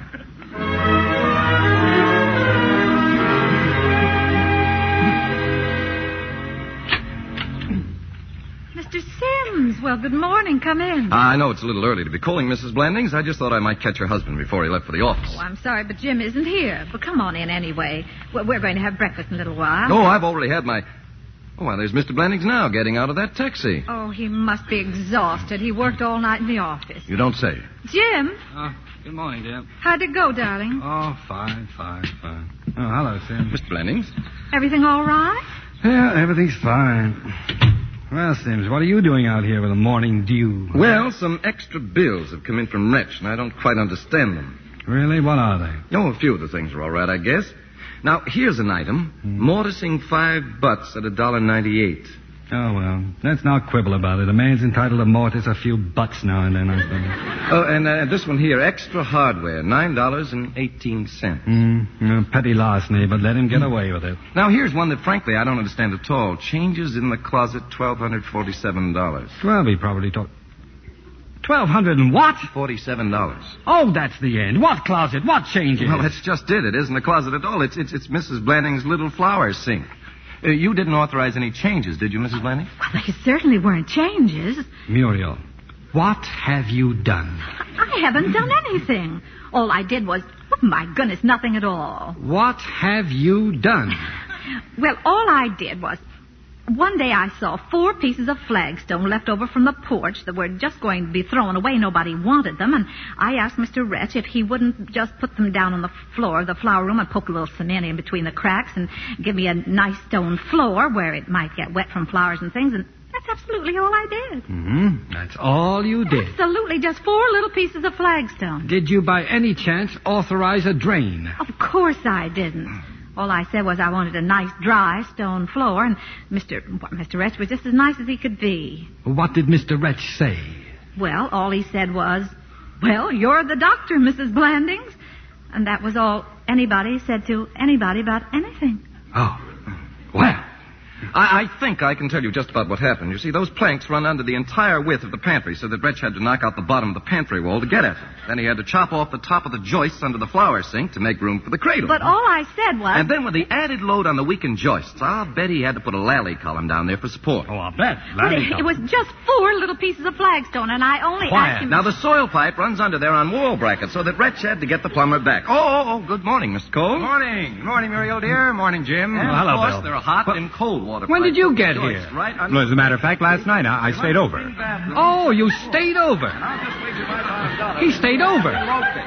Mr. Sims, well, good morning. Come in.
I know it's a little early to be calling, Mrs. Blandings. I just thought I might catch your husband before he left for the office.
Oh, I'm sorry, but Jim isn't here. But come on in anyway. We're going to have breakfast in a little while.
Oh, I've already had my... Oh, well, there's Mr. Blandings now getting out of that taxi.
Oh, he must be exhausted. He worked all night in the office.
You don't say.
Jim?
Good morning, dear.
How'd it go, darling?
Oh, fine. Oh, hello, Sim.
Mr. Blandings?
Everything all right?
Yeah, everything's fine. Well, Sims, what are you doing out here with a morning dew?
Well, some extra bills have come in from Wretch, and I don't quite understand them.
Really? What are they?
Oh, a few of the things are all right, I guess. Now, here's an item. Mortising 5 butts at $1.98.
Oh, well, let's not quibble about it. A man's entitled to mortise a few butts now and then, I suppose.
Oh, and this one here, extra hardware, $9.18.
Petty larceny, but let him get away with it.
Now, here's one that, frankly, I don't understand at all. Changes in the closet, $1,247.
Well, he probably talked... 1,200 and what?
$47.
Oh, that's the end. What closet? What changes?
Well, that's just it. It isn't a closet at all. It's Mrs. Blanding's little flower sink. You didn't authorize any changes, did you, Mrs. Blanding?
Well, they certainly weren't changes.
Muriel, what have you done?
I haven't done anything. All I did was... Oh, my goodness, nothing at all.
What have you done?
Well, all I did was... One day I saw 4 pieces of flagstone left over from the porch that were just going to be thrown away. Nobody wanted them. And I asked Mr. Wretch if he wouldn't just put them down on the floor of the flower room and poke a little cement in between the cracks and give me a nice stone floor where it might get wet from flowers and things. And that's absolutely all I did.
Mm-hmm. That's all you did?
Absolutely. Just 4 little pieces of flagstone.
Did you by any chance authorize a drain?
Of course I didn't. All I said was I wanted a nice, dry stone floor, and Mr. Wretch was just as nice as he could be.
What did Mr. Wretch say?
Well, all he said was, well, you're the doctor, Mrs. Blandings. And that was all anybody said to anybody about anything.
Oh. Well.
I think I can tell you just about what happened. You see, those planks run under the entire width of the pantry, so that Wretch had to knock out the bottom of the pantry wall to get at them. Then he had to chop off the top of the joists under the flower sink to make room for the cradle.
But all I said was...
And then with the added load on the weakened joists, I'll bet he had to put a lally column down there for support.
Oh, I'll bet.
But it was just 4 little pieces of flagstone, and I only asked him...
Now, the soil pipe runs under there on wall brackets, so that Wretch had to get the plumber back. Oh, good morning, Mr. Cole.
Morning. Morning, Muriel, dear. Morning, Jim.
And
hello,
of course,
Bill.
there are hot and cold water
When
pipes
did you
with
get
joists
here?
Right
Well, as a matter of fact, last night I stayed over.
Oh, you stayed over. He stayed over.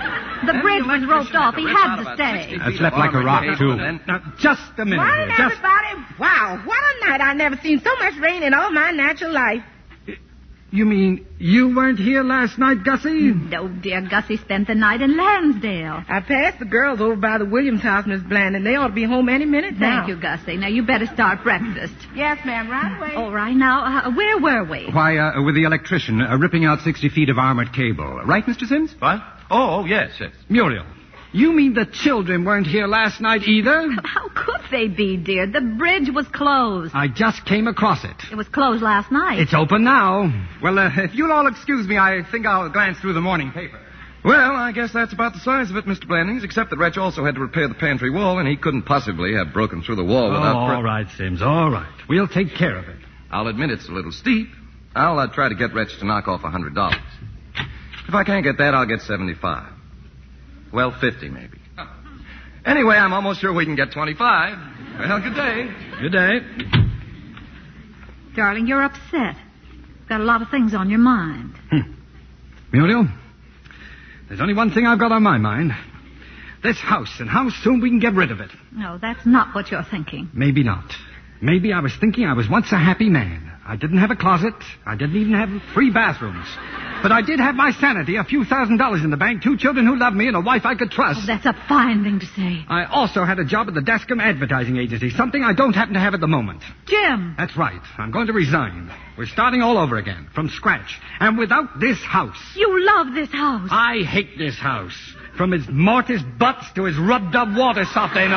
The bridge was roped off. He had to stay.
I slept like a rock, too.
Now, just a minute.
Morning,
here. Just...
everybody. Wow, what a night. I've never seen so much rain in all my natural life.
You mean you weren't here last night, Gussie?
No, dear. Gussie spent the night in Lansdale.
I passed the girls over by the Williams house, Miss Blanding. They ought to be home any minute now.
Thank you, Gussie. Now, you better start breakfast.
Yes, ma'am, right away.
All right. Now, where were we?
Why, with the electrician ripping out 60 feet of armored cable. Right, Mr. Sims?
What? Oh, yes.
Muriel, you mean the children weren't here last night either?
How could they be, dear? The bridge was closed.
I just came across it.
It was closed last night.
It's open now.
Well, if you'll all excuse me, I think I'll glance through the morning paper.
Well, I guess that's about the size of it, Mr. Blandings, except that Wretch also had to repair the pantry wall, and he couldn't possibly have broken through the wall without...
all right, Sims, all right. We'll take care of it.
I'll admit it's a little steep. I'll try to get Wretch to knock off $100. If I can't get that, I'll get 75. Well, 50 maybe. Anyway, I'm almost sure we can get 25. Well, good day.
Good day.
Darling, you're upset. Got a lot of things on your mind.
Muriel, there's only one thing I've got on my mind. This house, and how soon we can get rid of it.
No, that's not what you're thinking.
Maybe not. Maybe I was thinking I was once a happy man. I didn't have a closet. I didn't even have 3 bathrooms. But I did have my sanity, a few $1,000s in the bank, 2 children who loved me, and a wife I could trust.
Oh, that's a fine thing to say.
I also had a job at the Dascom Advertising Agency, something I don't happen to have at the moment.
Jim!
That's right. I'm going to resign. We're starting all over again, from scratch. And without this house.
You love this house.
I hate this house. From its mortise butts to its rubbed-up water softener.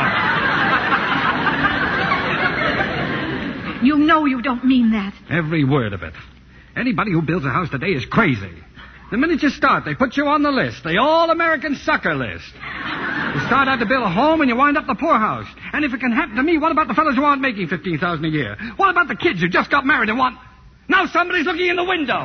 You know you don't mean that.
Every word of it. Anybody who builds a house today is crazy. The minute you start, they put you on the list, the all-American sucker list. You start out to build a home and you wind up the poorhouse. And if it can happen to me, what about the fellows who aren't making $15,000 a year? What about the kids who just got married and want... Now somebody's looking in the window.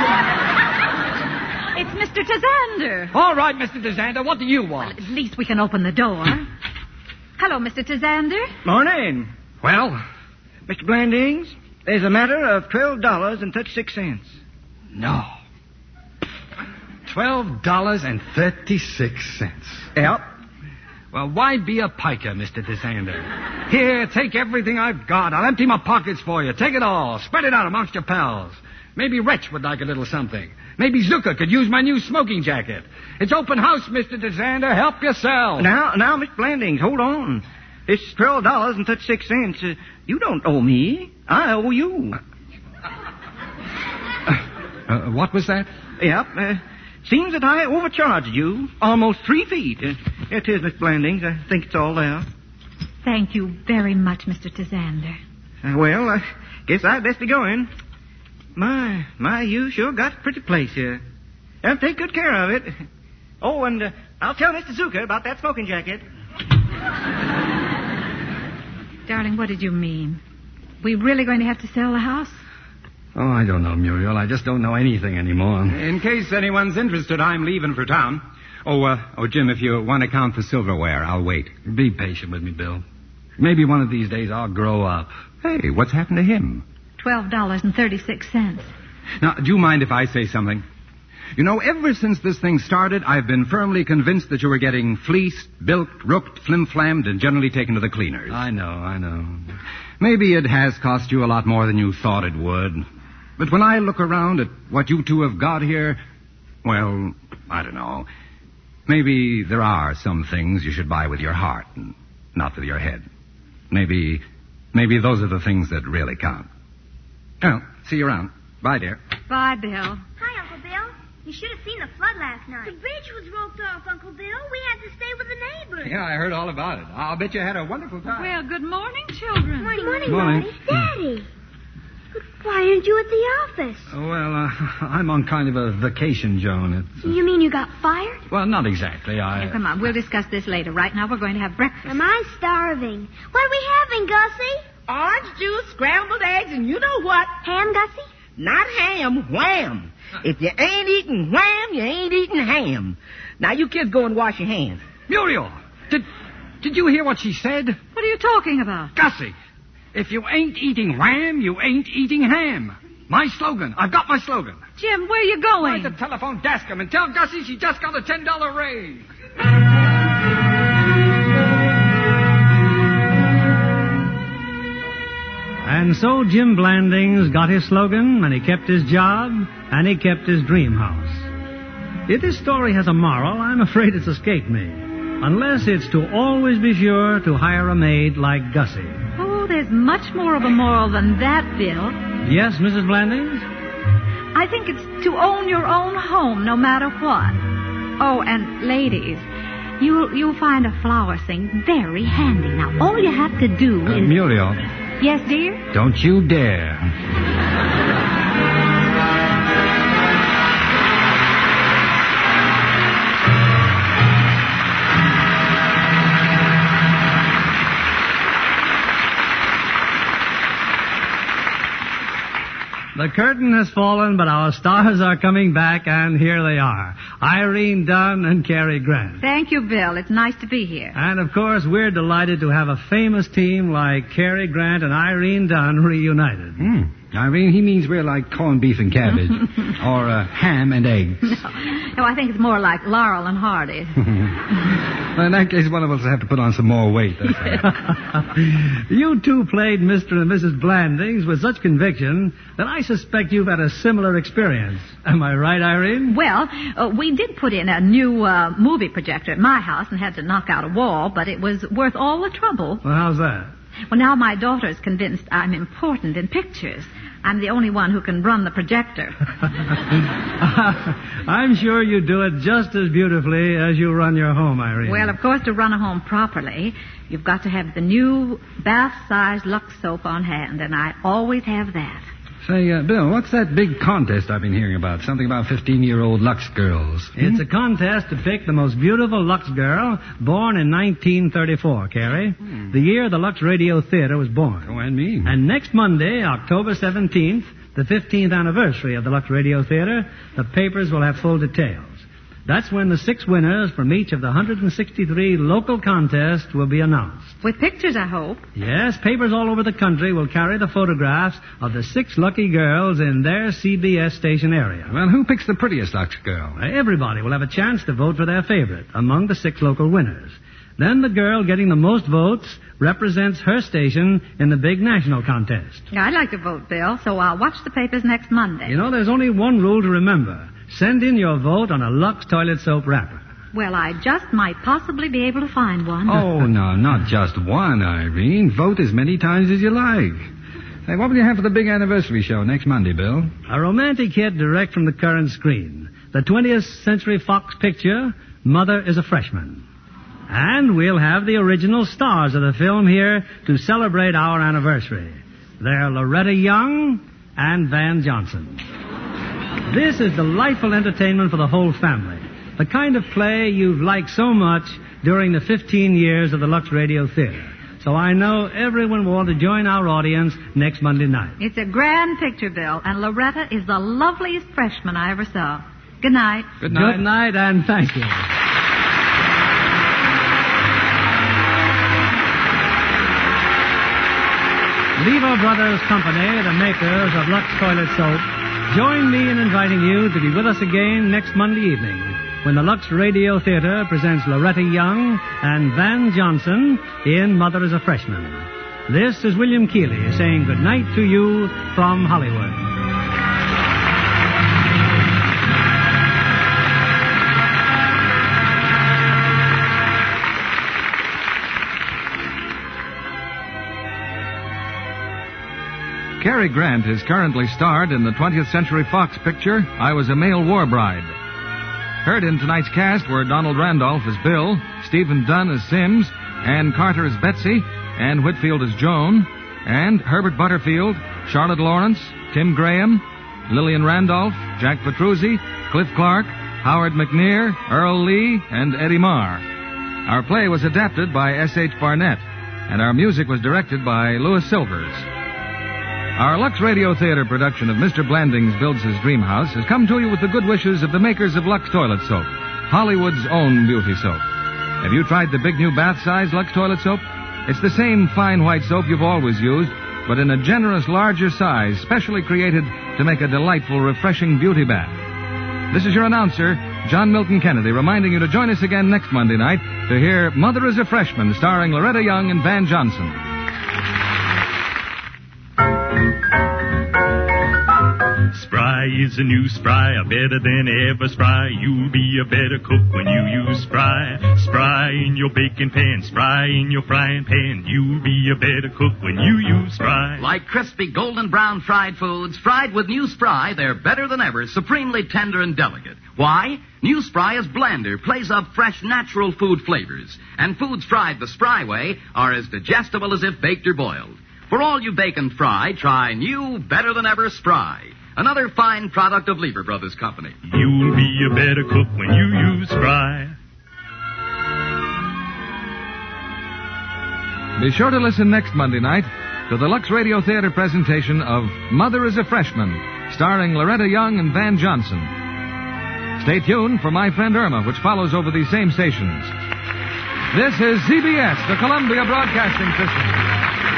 It's Mr. Tazander.
All right, Mr. Tazander, what do you want?
Well, at least we can open the door. Hello, Mr. Tazander.
Morning.
Well?
Mr. Blandings, there's a matter of $12.36.
No. $12.36.
Yep.
Well, why be a piker, Mr. Tazander? Here, take everything I've got. I'll empty my pockets for you. Take it all. Spread it out amongst your pals. Maybe Wretch would like a little something. Maybe Zucker could use my new smoking jacket. It's open house, Mr. Tazander. Help yourself.
Now, Mr. Blandings, hold on. It's $12.36. You don't owe me. I owe you.
What was that?
Yep. Seems that I overcharged you almost 3 feet. Here it is, Miss Blandings. I think it's all there.
Thank you very much, Mr. Tazander.
Well, I guess I'd best be going. My, you sure got a pretty place here. Take good care of it. Oh, and I'll tell Mr. Zucker about that smoking jacket.
Darling, what did you mean? We really going to have to sell the house?
Oh, I don't know, Muriel. I just don't know anything anymore.
In case anyone's interested, I'm leaving for town. Oh, Jim, if you want to count the silverware, I'll wait.
Be patient with me, Bill. Maybe one of these days I'll grow up.
Hey, what's happened to him?
$12.36.
Now, do you mind if I say something? You know, ever since this thing started, I've been firmly convinced that you were getting fleeced, bilked, rooked, flim-flammed, and generally taken to the cleaners.
I know.
Maybe it has cost you a lot more than you thought it would. But when I look around at what you two have got here, well, I don't know. Maybe there are some things you should buy with your heart and not with your head. Maybe those are the things that really count. Well, see you around. Bye, dear.
Bye, Bill.
Hi, Uncle Bill. You should have seen the flood last night. The bridge was roped off, Uncle Bill. We had to stay with the neighbors.
Yeah, I heard all about it. I'll bet you had a wonderful time.
Well, good morning, children.
Morning,
Morning.
Daddy. Why aren't you at the office?
Well, I'm on kind of a vacation, Joan.
You mean you got fired?
Well, not exactly.
Now, come on, we'll discuss this later. Right now, we're going to have breakfast.
Am I starving? What are we having, Gussie?
Orange juice, scrambled eggs, and you know what?
Ham, Gussie?
Not ham, wham. If you ain't eating wham, you ain't eating ham. Now, you kids go and wash your hands.
Muriel, did you hear what she said?
What are you talking about?
Gussie, if you ain't eating wham, you ain't eating ham. My slogan. I've got my slogan.
Jim, where are you going?
Where's the telephone desk him and tell Gussie she just got a $10 raise.
And so Jim Blandings got his slogan, and he kept his job, and he kept his dream house. If this story has a moral, I'm afraid it's escaped me. Unless it's to always be sure to hire a maid like Gussie.
Oh, there's much more of a moral than that, Bill.
Yes, Mrs. Blandings?
I think it's to own your own home no matter what. Oh, and ladies, you'll find a flower sink very handy. Now, all you have to do is...
Muriel.
Yes, dear?
Don't you dare.
The curtain has fallen, but our stars are coming back, and here they are. Irene Dunn and Cary Grant.
Thank you, Bill. It's nice to be here.
And, of course, we're delighted to have a famous team like Cary Grant and Irene Dunn reunited.
Irene, he means we're like corned beef and cabbage. Or ham and eggs.
No, I think it's more like Laurel and Hardy.
Well, in that case, one of us will have to put on some more weight.
You two played Mr. and Mrs. Blandings with such conviction that I suspect you've had a similar experience. Am I right, Irene?
Well, we did put in a new movie projector at my house and had to knock out a wall, but it was worth all the trouble.
Well, how's that?
Well, now my daughter's convinced I'm important in pictures. I'm the only one who can run the projector.
I'm sure you do it just as beautifully as you run your home, Irene.
Well, of course, to run a home properly, you've got to have the new bath-size Lux soap on hand, and I always have that.
Say, Bill, what's that big contest I've been hearing about? Something about 15-year-old Lux girls.
It's a contest to pick the most beautiful Lux girl born in 1934, Cary. The year the Lux Radio Theater was born.
Oh, and me.
And next Monday, October 17th, the 15th anniversary of the Lux Radio Theater, the papers will have full details. That's when the 6 winners from each of the 163 local contests will be announced.
With pictures, I hope.
Yes, papers all over the country will carry the photographs of the 6 lucky girls in their CBS station area.
Well, who picks the prettiest Lux girl?
Everybody will have a chance to vote for their favorite among the 6 local winners. Then the girl getting the most votes represents her station in the big national contest.
I'd like to vote, Bill, so I'll watch the papers next Monday.
You know, there's only one rule to remember. Send in your vote on a Lux toilet soap wrapper.
Well, I just might possibly be able to find one.
Oh, no, not just one, Irene. Vote as many times as you like. Hey, what will you have for the big anniversary show next Monday, Bill?
A romantic hit direct from the current screen. The 20th Century Fox picture, Mother is a Freshman. And we'll have the original stars of the film here to celebrate our anniversary. They're Loretta Young and Van Johnson. This is delightful entertainment for the whole family. The kind of play you've liked so much during the 15 years of the Lux Radio Theater. So I know everyone will want to join our audience next Monday night.
It's a grand picture, Bill, and Loretta is the loveliest freshman I ever saw. Good night.
Good night.
Good night, and thank you. Lever Brothers Company, the makers of Lux Toilet Soap, join me in inviting you to be with us again next Monday evening when the Lux Radio Theater presents Loretta Young and Van Johnson in Mother is a Freshman. This is William Keeley saying good night to you from Hollywood.
Cary Grant is currently starred in the 20th Century Fox picture, I Was a Male War Bride. Heard in tonight's cast were Donald Randolph as Bill, Stephen Dunn as Sims, Ann Carter as Betsy, Ann Whitfield as Joan, and Herbert Butterfield, Charlotte Lawrence, Tim Graham, Lillian Randolph, Jack Petruzzi, Cliff Clark, Howard McNear, Earl Lee, and Eddie Marr. Our play was adapted by S.H. Barnett, and our music was directed by Louis Silvers. Our Lux Radio Theater production of Mr. Blandings Builds His Dream House has come to you with the good wishes of the makers of Lux Toilet Soap, Hollywood's own beauty soap. Have you tried the big new bath-size Lux Toilet Soap? It's the same fine white soap you've always used, but in a generous, larger size, specially created to make a delightful, refreshing beauty bath. This is your announcer, John Milton Kennedy, reminding you to join us again next Monday night to hear Mother is a Freshman, starring Loretta Young and Van Johnson.
Spry is a new Spry, better than ever Spry. You'll be a better cook when you use Spry. Spry in your baking pan, Spry in your frying pan. You'll be a better cook when you use Spry.
Like crispy golden brown fried foods, fried with new Spry, they're better than ever, supremely tender and delicate. Why? New Spry is blender, plays up fresh, natural food flavors. And foods fried the Spry way are as digestible as if baked or boiled. For all you bake and fry, try new, better than ever Spry. Another fine product of Lever Brothers Company.
You'll be a better cook when you use Spry.
Be sure to listen next Monday night to the Lux Radio Theater presentation of Mother is a Freshman, starring Loretta Young and Van Johnson. Stay tuned for My Friend Irma, which follows over these same stations. This is CBS, the Columbia Broadcasting System.